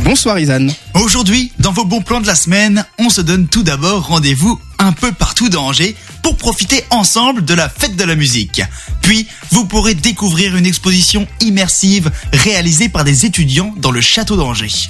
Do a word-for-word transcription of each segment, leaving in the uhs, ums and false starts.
Bonsoir Izan. Aujourd'hui, dans vos bons plans de la semaine, on se donne tout d'abord rendez-vous un peu partout dans Angers pour profiter ensemble de la fête de la musique. Puis, vous pourrez découvrir une exposition immersive réalisée par des étudiants dans le château d'Angers.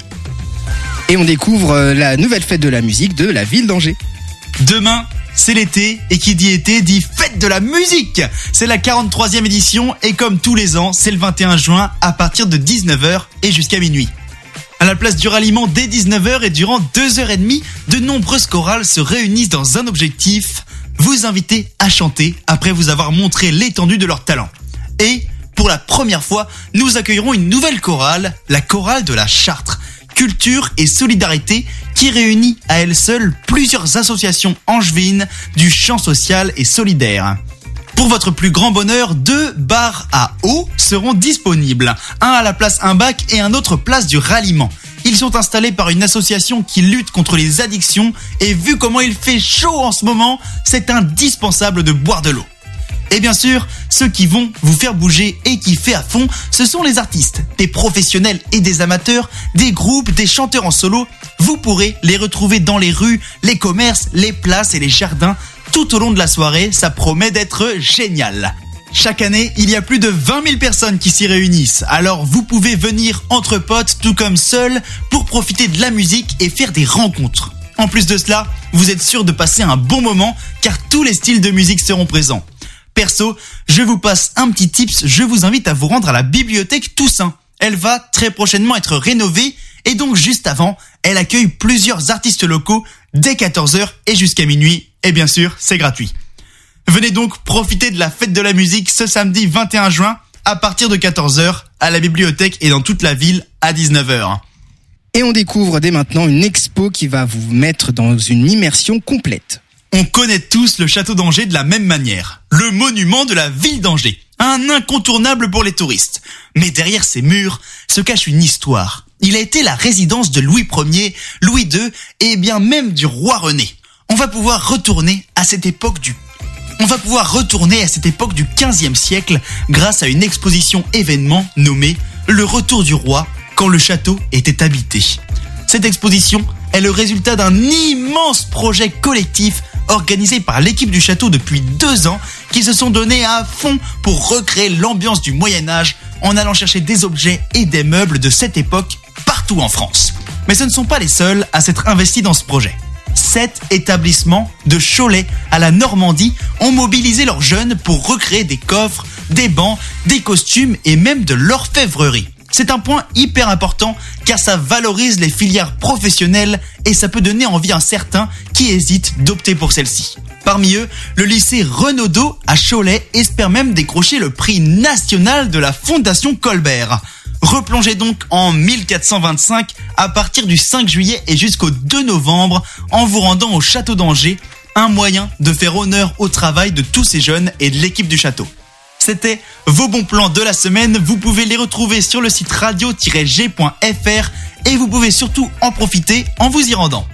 Et on découvre la nouvelle fête de la musique de la ville d'Angers. Demain, c'est l'été, et qui dit été dit fête de la musique. C'est la quarante-troisième édition et comme tous les ans, c'est le vingt et un juin à partir de dix-neuf heures et jusqu'à minuit. À la place du ralliement dès dix-neuf heures et durant deux heures trente, de nombreuses chorales se réunissent dans un objectif, vous inviter à chanter après vous avoir montré l'étendue de leur talent. Et, pour la première fois, nous accueillerons une nouvelle chorale, la chorale de la Chartre, culture et solidarité qui réunit à elle seule plusieurs associations angevines du chant social et solidaire. Pour votre plus grand bonheur, deux bars à eau seront disponibles. Un à la place Imbac et un autre place du Ralliement. Ils sont installés par une association qui lutte contre les addictions et vu comment il fait chaud en ce moment, c'est indispensable de boire de l'eau. Et bien sûr, ceux qui vont vous faire bouger et kiffer à fond, ce sont les artistes, des professionnels et des amateurs, des groupes, des chanteurs en solo. Vous pourrez les retrouver dans les rues, les commerces, les places et les jardins. Tout au long de la soirée, ça promet d'être génial. Chaque année, il y a plus de vingt mille personnes qui s'y réunissent. Alors vous pouvez venir entre potes, tout comme seuls, pour profiter de la musique et faire des rencontres. En plus de cela, vous êtes sûr de passer un bon moment car tous les styles de musique seront présents. Perso, je vous passe un petit tips, je vous invite à vous rendre à la bibliothèque Toussaint. Elle va très prochainement être rénovée et donc juste avant, elle accueille plusieurs artistes locaux dès quatorze heures et jusqu'à minuit. Et bien sûr, c'est gratuit. Venez donc profiter de la fête de la musique ce samedi vingt et un juin à partir de quatorze heures à la bibliothèque et dans toute la ville à dix-neuf heures. Et on découvre dès maintenant une expo qui va vous mettre dans une immersion complète. On connaît tous le château d'Angers de la même manière. Le monument de la ville d'Angers. Un incontournable pour les touristes. Mais derrière ces murs se cache une histoire. Il a été la résidence de Louis Ier, Louis deux et bien même du roi René. On va pouvoir retourner à cette époque du On va pouvoir retourner à cette époque du quinzième siècle grâce à une exposition événement nommée Le Retour du Roi quand le château était habité. Cette exposition est le résultat d'un immense projet collectif organisé par l'équipe du château depuis deux ans qui se sont donnés à fond pour recréer l'ambiance du Moyen-Âge en allant chercher des objets et des meubles de cette époque partout en France. Mais ce ne sont pas les seuls à s'être investis dans ce projet. Sept établissements de Cholet à la Normandie ont mobilisé leurs jeunes pour recréer des coffres, des bancs, des costumes et même de l'orfèvrerie. C'est un point hyper important car ça valorise les filières professionnelles et ça peut donner envie à certains qui hésitent d'opter pour celle-ci. Parmi eux, le lycée Renaudot à Cholet espère même décrocher le prix national de la Fondation Colbert. Replongez donc en mille quatre cent vingt-cinq à partir du cinq juillet et jusqu'au deux novembre en vous rendant au château d'Angers, un moyen de faire honneur au travail de tous ces jeunes et de l'équipe du château. C'était vos bons plans de la semaine, vous pouvez les retrouver sur le site radio tiret g point f r et vous pouvez surtout en profiter en vous y rendant.